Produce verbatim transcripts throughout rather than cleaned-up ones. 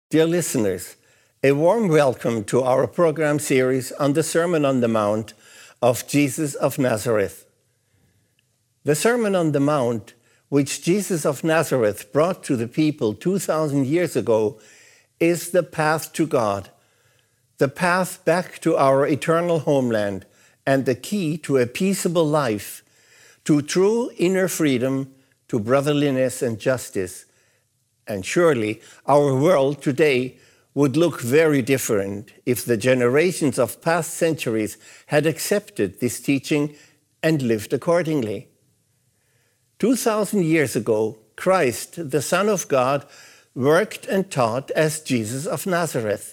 Dear listeners, a warm welcome to our program series on the Sermon on the Mount of Jesus of Nazareth. The Sermon on the Mount, which Jesus of Nazareth brought to the people two thousand years ago, is the path to God, the path back to our eternal homeland, and the key to a peaceable life, to true inner freedom, to brotherliness and justice. And surely our world today would look very different if the generations of past centuries had accepted this teaching and lived accordingly. Two thousand years ago, Christ, the Son of God, worked and taught as Jesus of Nazareth.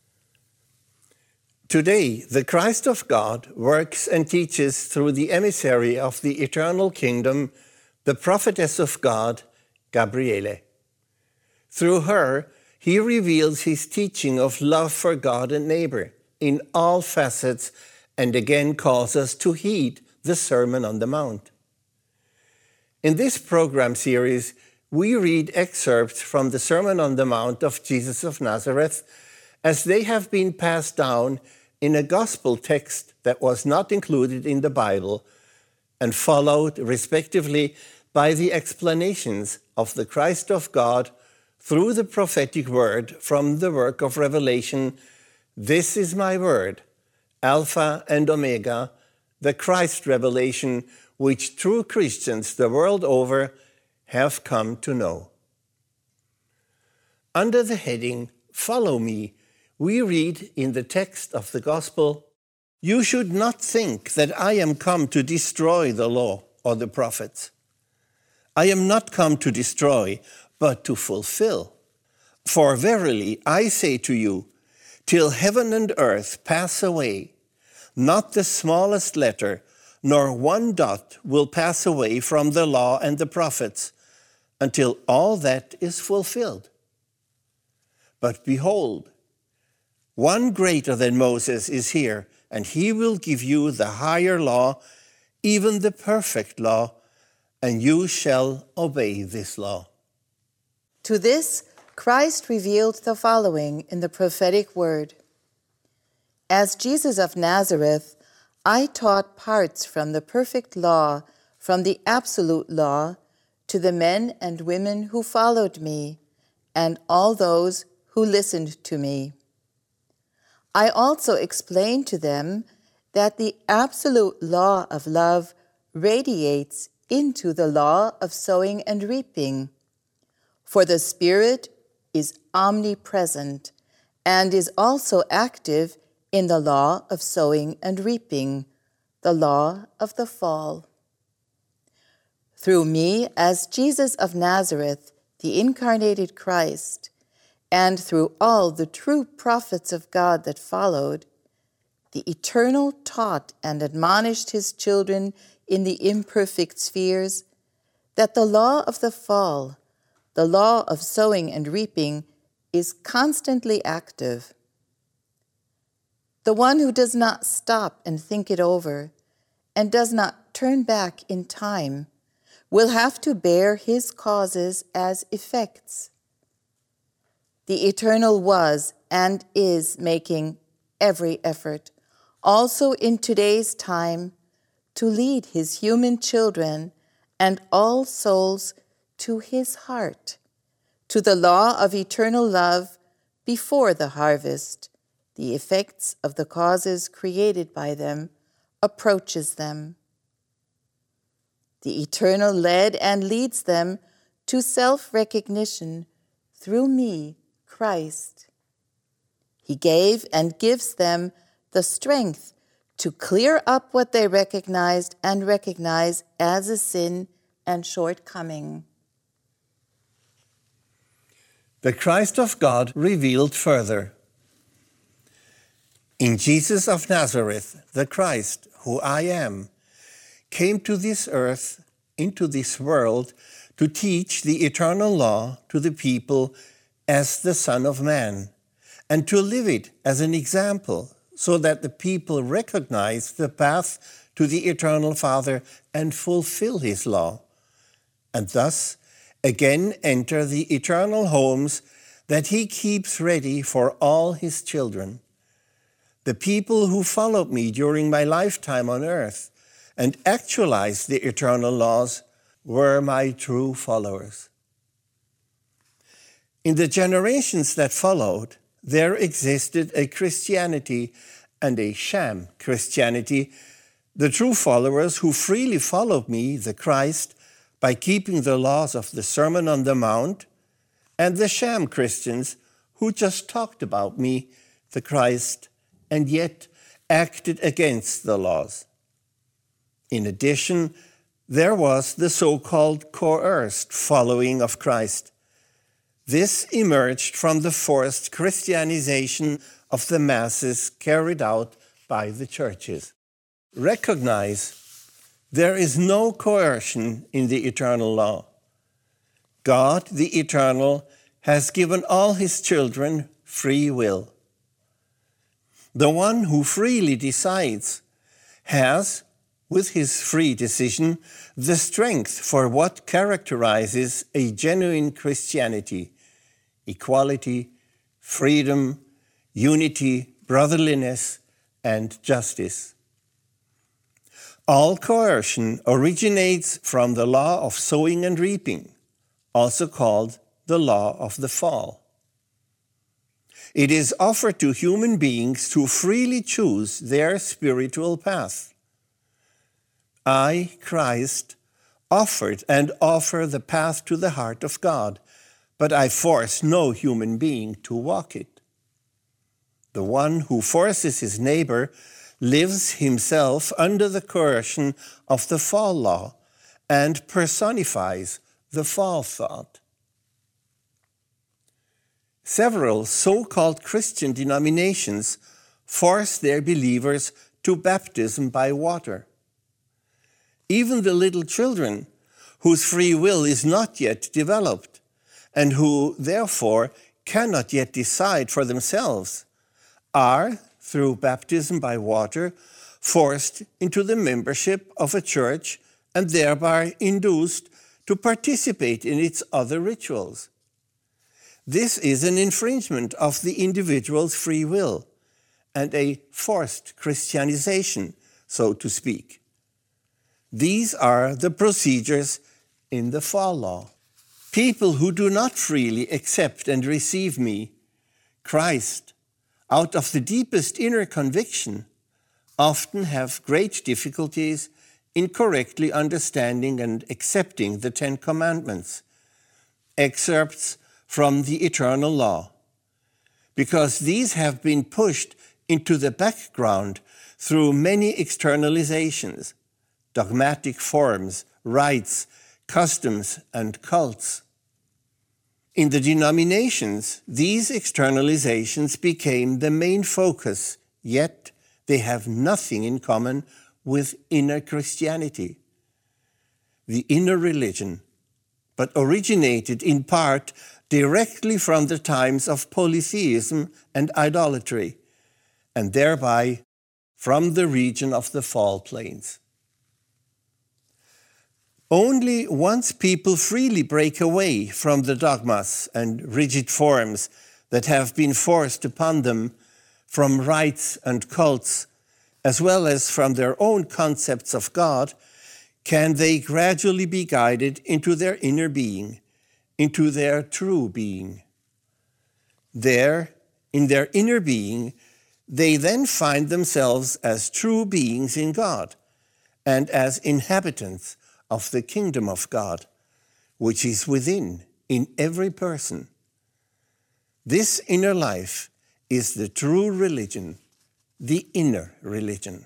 Today, the Christ of God works and teaches through the emissary of the eternal kingdom, the prophetess of God, Gabriele. Through her, he reveals his teaching of love for God and neighbor in all facets and again calls us to heed the Sermon on the Mount. In this program series, we read excerpts from the Sermon on the Mount of Jesus of Nazareth as they have been passed down in a gospel text that was not included in the Bible and followed respectively by the explanations of the Christ of God through the prophetic word from the work of Revelation. This is my word, Alpha and Omega, the Christ revelation, which true Christians the world over have come to know. Under the heading, Follow Me, we read in the text of the Gospel, "You should not think that I am come to destroy the law or the prophets. I am not come to destroy, but to fulfill. For verily I say to you, till heaven and earth pass away, not the smallest letter, nor one dot will pass away from the law and the prophets, until all that is fulfilled. But behold, one greater than Moses is here, and he will give you the higher law, even the perfect law, and you shall obey this law." To this, Christ revealed the following in the prophetic word. As Jesus of Nazareth, I taught parts from the perfect law, from the absolute law, to the men and women who followed me, and all those who listened to me. I also explained to them that the absolute law of love radiates into the law of sowing and reaping. For the Spirit is omnipresent and is also active in the law of sowing and reaping, the law of the fall. Through me, as Jesus of Nazareth, the incarnated Christ, and through all the true prophets of God that followed, the Eternal taught and admonished his children in the imperfect spheres that the law of the fall, the law of sowing and reaping, is constantly active. The one who does not stop and think it over and does not turn back in time will have to bear his causes as effects. The Eternal was and is making every effort, also in today's time, to lead his human children and all souls to his heart, to the law of eternal love before the harvest, the effects of the causes created by them, approaches them. The Eternal led and leads them to self-recognition through me, Christ. He gave and gives them the strength to clear up what they recognized and recognize as a sin and shortcoming. The Christ of God revealed further. In Jesus of Nazareth, the Christ, who I am, came to this earth, into this world, to teach the eternal law to the people as the Son of Man, and to live it as an example, so that the people recognize the path to the eternal Father and fulfill his law, and thus again enter the eternal homes that he keeps ready for all his children. The people who followed me during my lifetime on earth and actualized the eternal laws were my true followers. In the generations that followed, there existed a Christianity and a sham Christianity, the true followers who freely followed me, the Christ, by keeping the laws of the Sermon on the Mount, and the sham Christians who just talked about me, the Christ, and yet acted against the laws. In addition, there was the so-called coerced following of Christ. This emerged from the forced Christianization of the masses carried out by the churches. Recognize there is no coercion in the eternal law. God, the eternal, has given all his children free will. The one who freely decides has, with his free decision, the strength for what characterizes a genuine Christianity: equality, freedom, unity, brotherliness, and justice. All coercion originates from the law of sowing and reaping, also called the law of the fall. It is offered to human beings to freely choose their spiritual path. I, Christ, offered and offer the path to the heart of God, but I force no human being to walk it. The one who forces his neighbor lives himself under the coercion of the fall law and personifies the fall thought. Several so-called Christian denominations force their believers to baptism by water. Even the little children, whose free will is not yet developed, and who, therefore, cannot yet decide for themselves, are, through baptism by water, forced into the membership of a church and thereby induced to participate in its other rituals. This is an infringement of the individual's free will and a forced Christianization, so to speak. These are the procedures in the fall law. People who do not freely accept and receive me, Christ, out of the deepest inner conviction, often have great difficulties in correctly understanding and accepting the Ten Commandments, excerpts from the eternal law, because these have been pushed into the background through many externalizations, dogmatic forms, rites, customs, and cults. In the denominations, these externalizations became the main focus, yet they have nothing in common with inner Christianity. The inner religion, but originated in part directly from the times of polytheism and idolatry, and thereby from the region of the fall plains. Only once people freely break away from the dogmas and rigid forms that have been forced upon them from rites and cults, as well as from their own concepts of God, can they gradually be guided into their inner being, into their true being. There, in their inner being, they then find themselves as true beings in God and as inhabitants of the kingdom of God, which is within, in every person. This inner life is the true religion, the inner religion.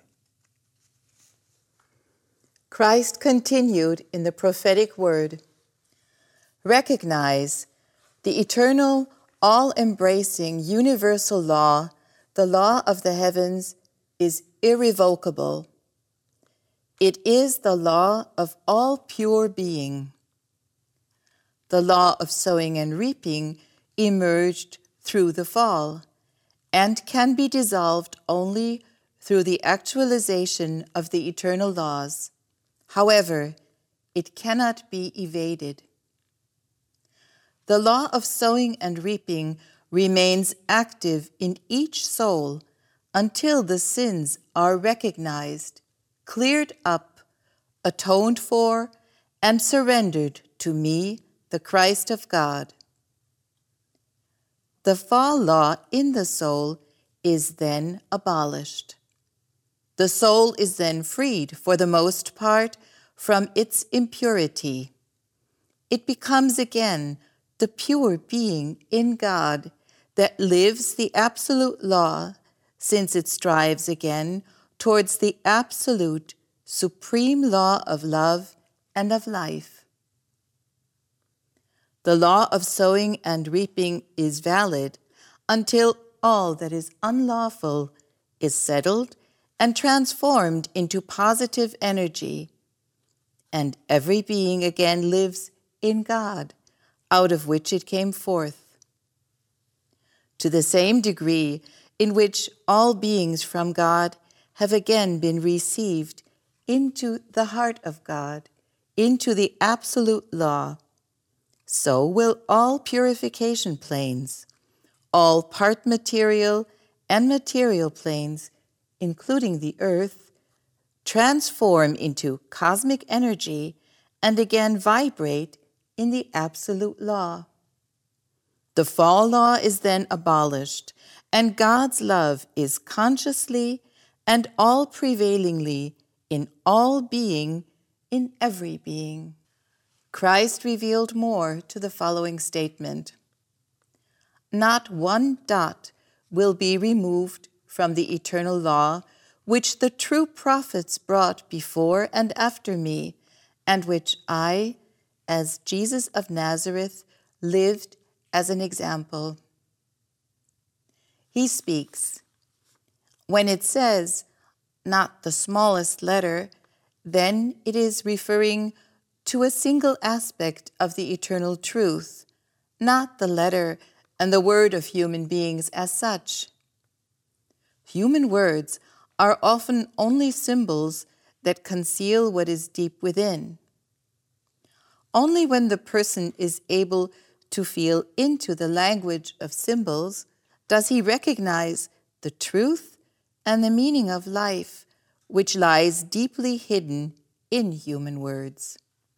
Christ continued in the prophetic word, recognize the eternal, all-embracing, universal law, the law of the heavens, is irrevocable. It is the law of all pure being. The law of sowing and reaping emerged through the fall and can be dissolved only through the actualization of the eternal laws. However, it cannot be evaded. The law of sowing and reaping remains active in each soul until the sins are recognized, cleared up, atoned for, and surrendered to me, the Christ of God. The fall law in the soul is then abolished. The soul is then freed, for the most part, from its impurity. It becomes again the pure being in God that lives the absolute law, since it strives again towards the absolute, supreme law of love and of life. The law of sowing and reaping is valid until all that is unlawful is settled and transformed into positive energy, and every being again lives in God, out of which it came forth. To the same degree in which all beings from God have again been received into the heart of God, into the absolute law, so will all purification planes, all part material and material planes, including the earth, transform into cosmic energy and again vibrate in the absolute law. The fall law is then abolished, and God's love is consciously and all-prevailingly in all being, in every being. Christ revealed more to the following statement: not one dot will be removed from the eternal law which the true prophets brought before and after me, and which I, as Jesus of Nazareth, lived as an example. He speaks. When it says, not the smallest letter, then it is referring to a single aspect of the eternal truth, not the letter and the word of human beings as such. Human words are often only symbols that conceal what is deep within. Only when the person is able to feel into the language of symbols does he recognize the truth and the meaning of life, which lies deeply hidden in human words.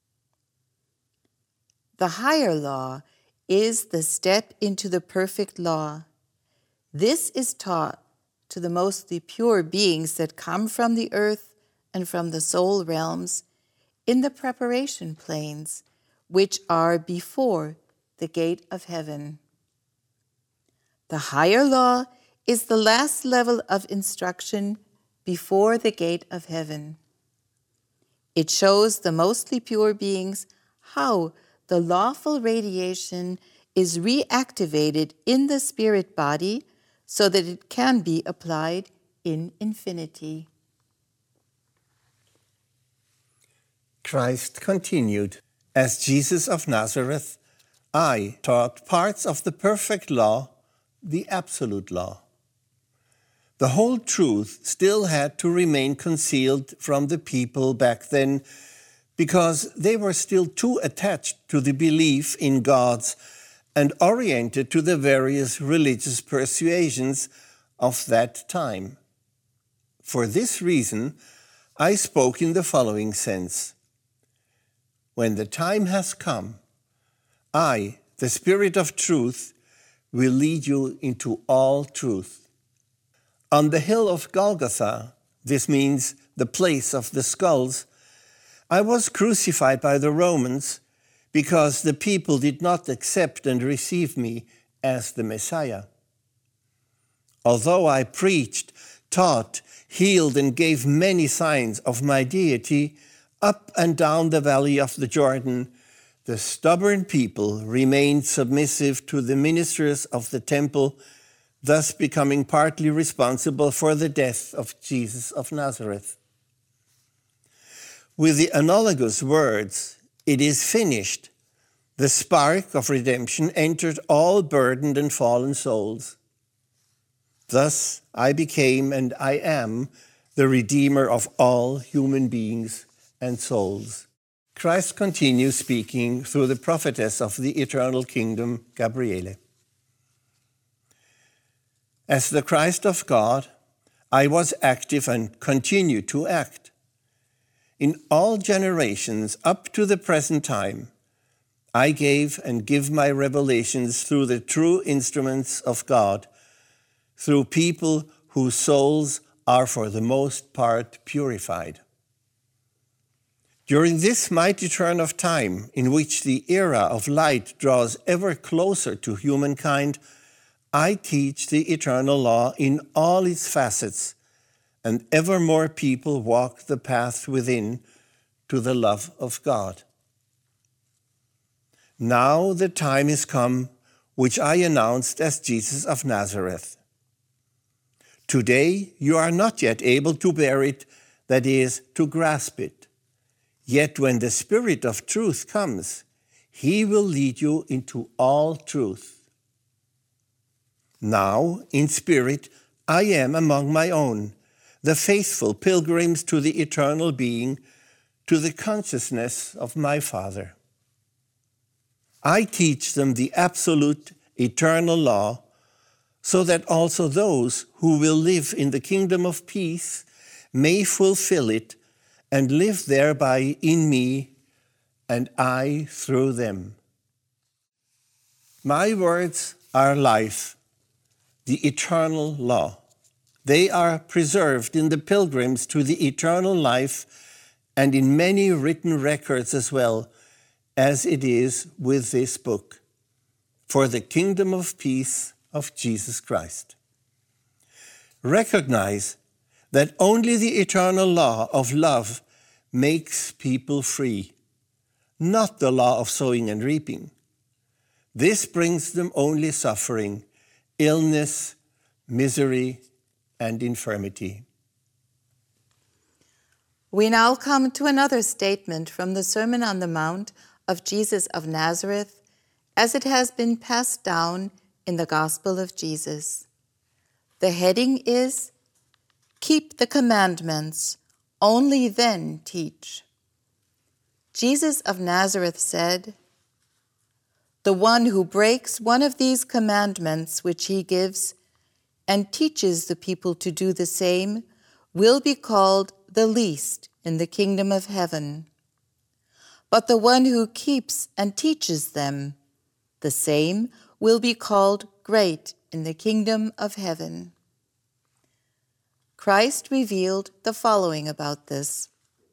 The higher law is the step into the perfect law. This is taught to the mostly pure beings that come from the earth and from the soul realms in the preparation planes, which are before the gate of heaven. The higher law is the last level of instruction before the gate of heaven. It shows the mostly pure beings how the lawful radiation is reactivated in the spirit body so that it can be applied in infinity. Christ continued, as Jesus of Nazareth, I taught parts of the perfect law, the absolute law. The whole truth still had to remain concealed from the people back then because they were still too attached to the belief in gods and oriented to the various religious persuasions of that time. For this reason, I spoke in the following sense. When the time has come, I, the Spirit of truth, will lead you into all truth. On the hill of Golgotha, this means the place of the skulls, I was crucified by the Romans because the people did not accept and receive me as the Messiah. Although I preached, taught, healed, and gave many signs of my deity up and down the valley of the Jordan, the stubborn people remained submissive to the ministers of the temple, thus becoming partly responsible for the death of Jesus of Nazareth. With the analogous words, "It is finished," the spark of redemption entered all burdened and fallen souls. Thus I became and I am the Redeemer of all human beings and souls. Christ continues speaking through the prophetess of the eternal kingdom, Gabriele. As the Christ of God, I was active and continue to act. In all generations up to the present time, I gave and give my revelations through the true instruments of God, through people whose souls are for the most part purified. During this mighty turn of time, in which the era of light draws ever closer to humankind, I teach the eternal law in all its facets, and ever more people walk the path within to the love of God. Now the time is come, which I announced as Jesus of Nazareth. Today you are not yet able to bear it, that is, to grasp it. Yet when the Spirit of truth comes, he will lead you into all truth. Now, in spirit, I am among my own, the faithful pilgrims to the eternal being, to the consciousness of my Father. I teach them the absolute eternal law, so that also those who will live in the kingdom of peace may fulfill it and live thereby in me, and I through them. My words are life, the eternal law. They are preserved in the pilgrims to the eternal life and in many written records as well, as it is with this book, for the kingdom of peace of Jesus Christ. Recognize that only the eternal law of love makes people free, not the law of sowing and reaping. This brings them only suffering, illness, misery, and infirmity. We now come to another statement from the Sermon on the Mount of Jesus of Nazareth, as it has been passed down in the Gospel of Jesus. The heading is, Keep the Commandments, only then teach. Jesus of Nazareth said, The one who breaks one of these commandments which he gives and teaches the people to do the same will be called the least in the kingdom of heaven. But the one who keeps and teaches them, the same will be called great in the kingdom of heaven. Christ revealed the following about this.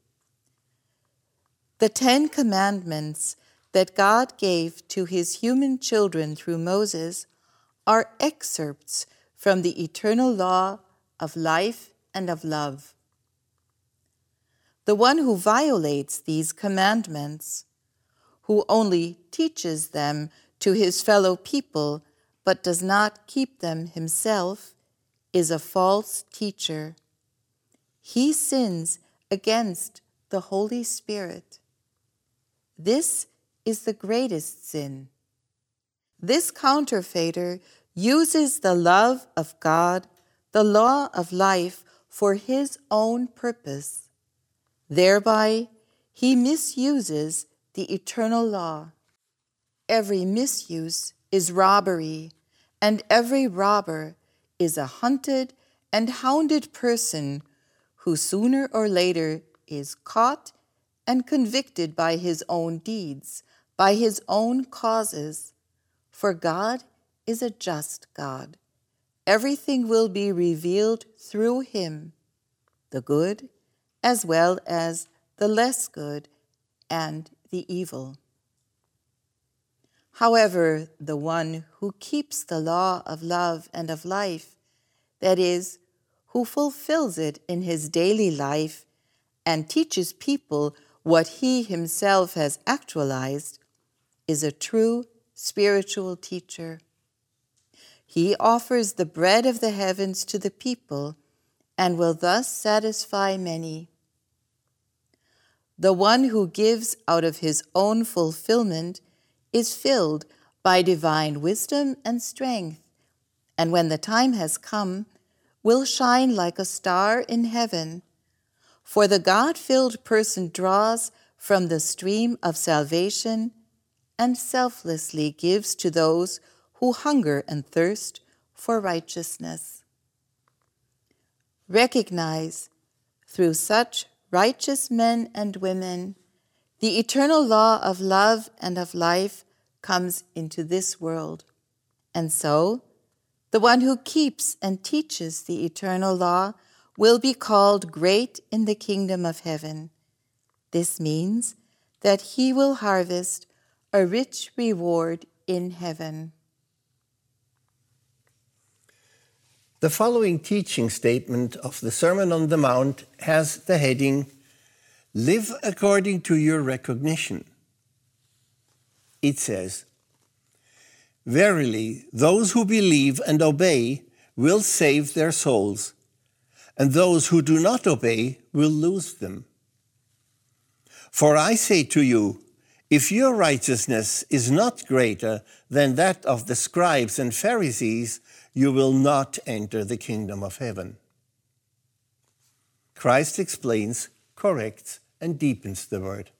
The Ten Commandments that God gave to his human children through Moses are excerpts from the eternal law of life and of love. The one who violates these commandments, who only teaches them to his fellow people but does not keep them himself, is a false teacher. He sins against the Holy Spirit. This is the greatest sin. This counterfeiter uses the love of God, the law of life, for his own purpose. Thereby, he misuses the eternal law. Every misuse is robbery, and every robber is a hunted and hounded person who sooner or later is caught and convicted by his own deeds, by his own causes. For God is a just God. Everything will be revealed through him, the good as well as the less good and the evil. However, the one who keeps the law of love and of life, that is, who fulfills it in his daily life and teaches people what he himself has actualized, is a true spiritual teacher. He offers the bread of the heavens to the people and will thus satisfy many. The one who gives out of his own fulfillment is filled by divine wisdom and strength, and when the time has come, will shine like a star in heaven. For the God-filled person draws from the stream of salvation and selflessly gives to those who hunger and thirst for righteousness. Recognize, through such righteous men and women, the eternal law of love and of life comes into this world. And so, the one who keeps and teaches the eternal law will be called great in the kingdom of heaven. This means that he will harvest a rich reward in heaven. The following teaching statement of the Sermon on the Mount has the heading, Live according to your recognition. It says, Verily, those who believe and obey will save their souls, and those who do not obey will lose them. For I say to you, if your righteousness is not greater than that of the scribes and Pharisees, you will not enter the kingdom of heaven. Christ explains, corrects, and deepens the word.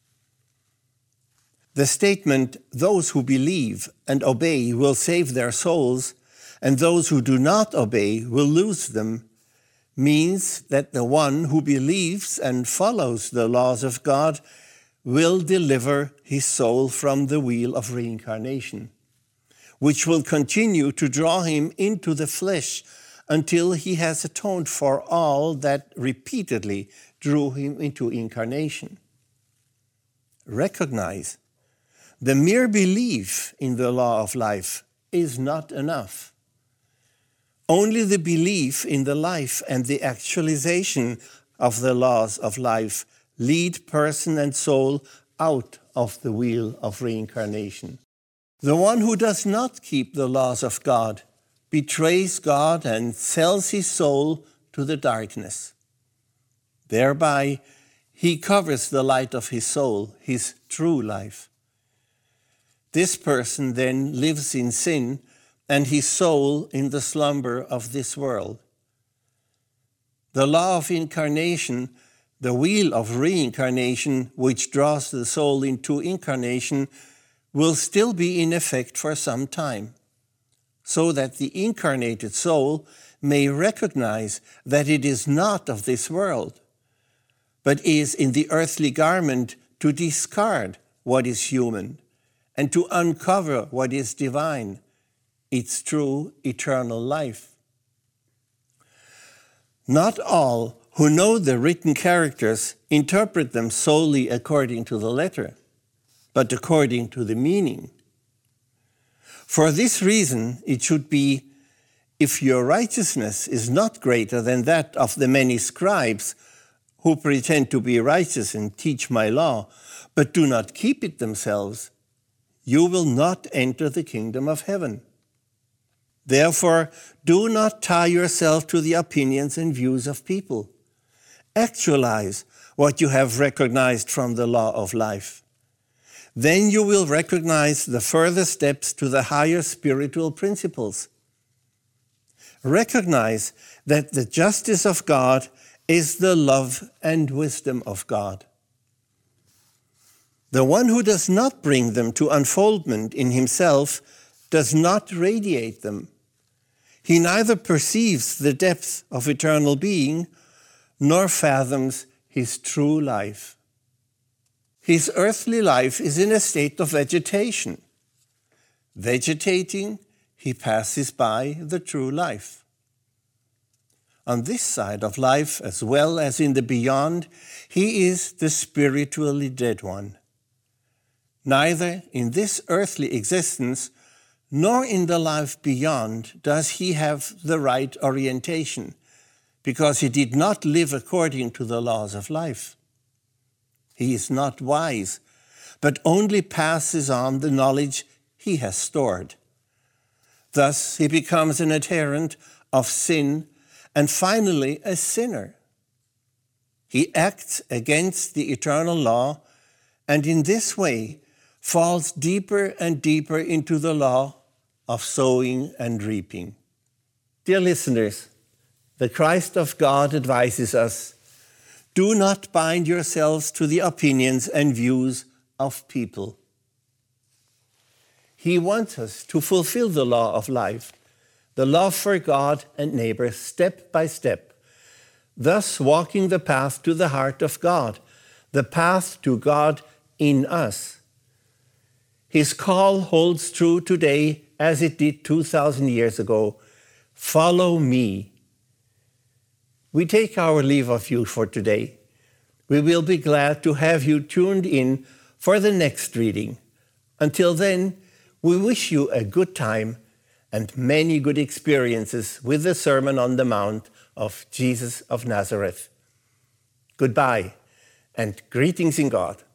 The statement, those who believe and obey will save their souls, and those who do not obey will lose them, means that the one who believes and follows the laws of God will deliver his soul from the wheel of reincarnation, which will continue to draw him into the flesh until he has atoned for all that repeatedly drew him into incarnation. Recognize, the mere belief in the law of life is not enough. Only the belief in the life and the actualization of the laws of life lead person and soul out of the wheel of reincarnation. The one who does not keep the laws of God betrays God and sells his soul to the darkness. Thereby, he covers the light of his soul, his true life. This person then lives in sin and his soul in the slumber of this world. The law of incarnation, the wheel of reincarnation, which draws the soul into incarnation, will still be in effect for some time, so that the incarnated soul may recognize that it is not of this world, but is in the earthly garment to discard what is human and to uncover what is divine, its true eternal life. Not all who know the written characters interpret them solely according to the letter, but according to the meaning. For this reason, it should be, if your righteousness is not greater than that of the many scribes who pretend to be righteous and teach my law, but do not keep it themselves, you will not enter the kingdom of heaven. Therefore, do not tie yourself to the opinions and views of people. Actualize what you have recognized from the law of life. Then you will recognize the further steps to the higher spiritual principles. Recognize that the justice of God is the love and wisdom of God. The one who does not bring them to unfoldment in himself does not radiate them. He neither perceives the depth of eternal being nor fathoms his true life. His earthly life is in a state of vegetation. Vegetating, he passes by the true life. On this side of life, as well as in the beyond, he is the spiritually dead one. Neither in this earthly existence nor in the life beyond does he have the right orientation, because he did not live according to the laws of life. He is not wise, but only passes on the knowledge he has stored. Thus, he becomes an adherent of sin and finally a sinner. He acts against the eternal law and in this way falls deeper and deeper into the law of sowing and reaping. Dear listeners, the Christ of God advises us, Do not bind yourselves to the opinions and views of people. He wants us to fulfill the law of life, the love for God and neighbor step by step, thus walking the path to the heart of God, the path to God in us. His call holds true today as it did two thousand years ago. Follow me. We take our leave of you for today. We will be glad to have you tuned in for the next reading. Until then, we wish you a good time and many good experiences with the Sermon on the Mount of Jesus of Nazareth. Goodbye and greetings in God.